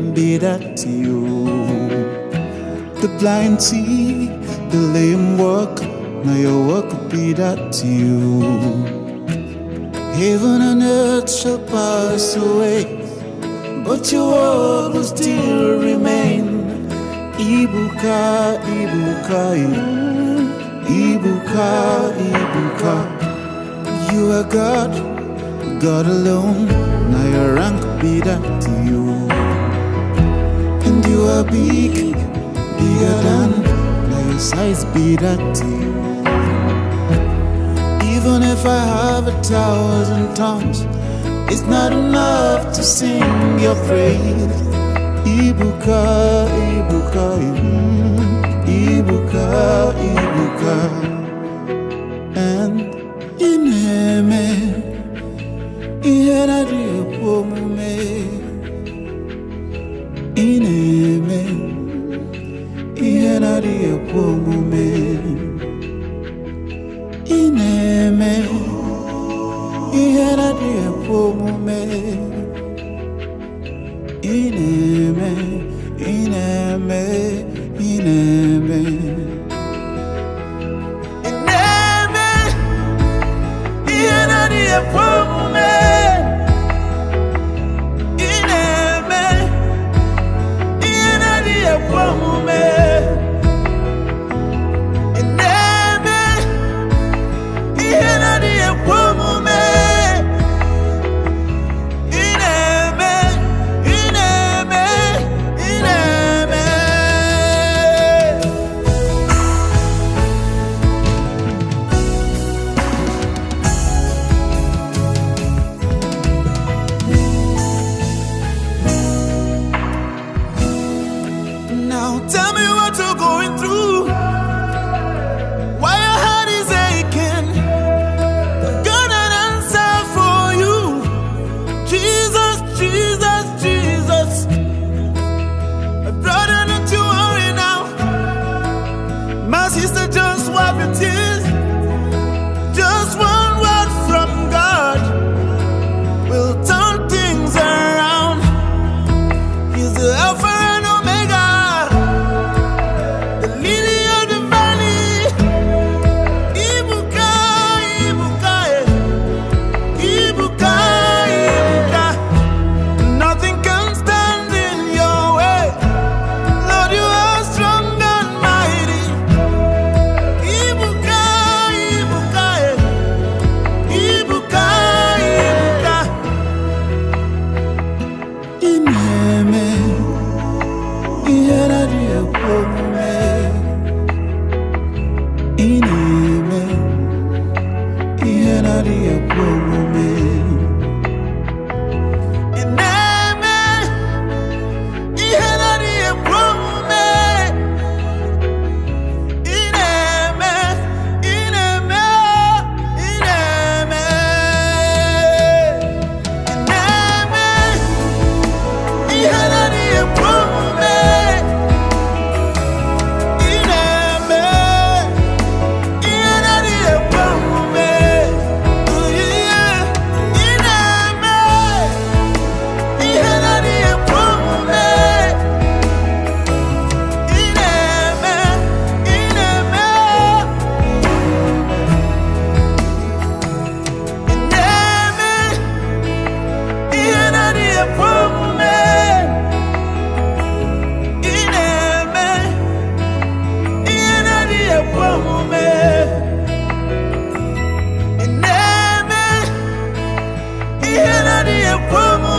be that to you. The blind see, the lame walk, now your work will be that to you. Heaven and earth shall pass away, but your word will still remain. Ibuka, Ibuka, Ibuka, Ibuka. You are God, God alone. Now your rank be that to you. And you are big, bigger than. Now your size be that to you. Even if I have 1,000 tongues, it's not enough to sing your praise. Ibuka, Ibuka, Ibuka, Ibuka. And ineme, ihena diyopomume. Ineme, ihena diyopomume. Ineme, ihena diyopomume. Ineme, ineme, ineme. Ineme, ihena diyopomume. Ineme, ihena diyopomume. Ineme, ihena diyopomume. Now tell me what you're going through, why your heart is aching. Got an answer for you. Jesus, Jesus, Jesus. My brother, don't you worry now. My sister, just wipe your tears. Just one word from God will turn things around. He's the Alpha and Omega, the lily of the valley. Ibuka, Ibuka, Ibuka, Ibuka. Nothing can stand in your way. Lord, you are strong and mighty. Ibuka, Ibuka, Ibuka, Ibuka. Ineme, ihena diyopomume. Ineme, ihena diyopomume. Ineme, ihena diyopomume. Ineme, ineme, ineme. Ineme, ihena diyopomume. Ineme, ihena diyopomume. Ineme, ihena diyopomume. Ineme, ineme. Ineme, ihena diyopomume. Ineme, ihena diyopomume. Ineme, ihena diyopomume.